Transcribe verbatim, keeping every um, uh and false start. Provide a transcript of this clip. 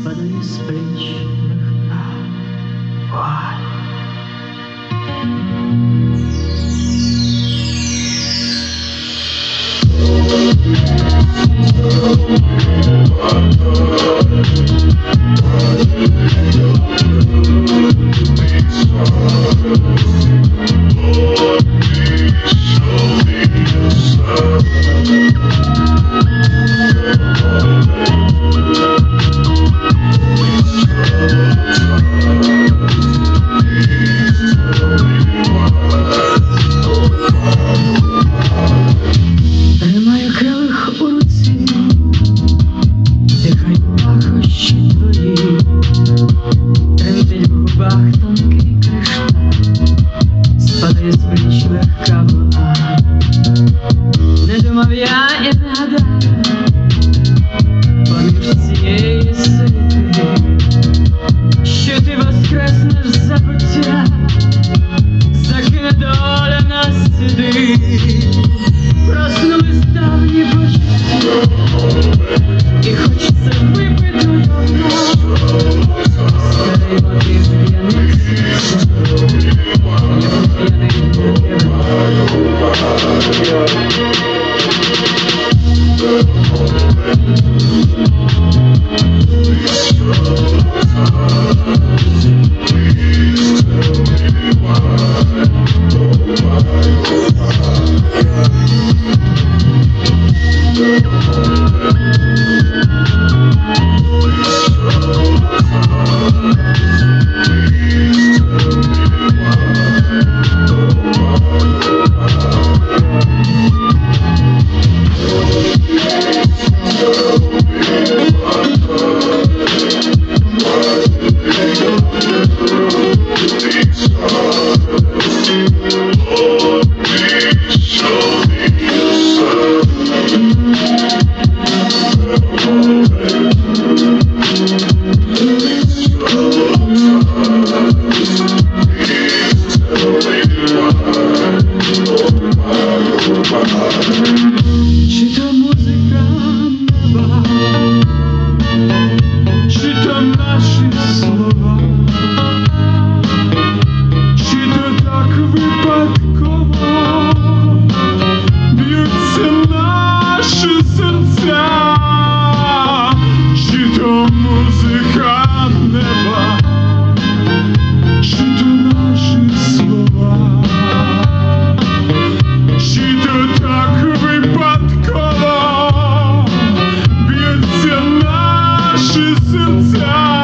спадає з плеч легка вуаль. Тримаю келих у руці, дихай пахощі твої, тремтить в губах тонкий кришталь, спадає з плеч легка вуаль. Не думав я і не гадав, поміж цієї світи, що ти воскреснеш з забуття, закине доля нас сюди. Проснулись давні почуття, і хочеться випити давно старий мотив п'яних серця, як п'яний на Чи то музика неба, чи то наші слова, чи то так випадково б'ються наші серця, чи то музика неба, чи то наші слова, чи то так випадково б'ються наші серця.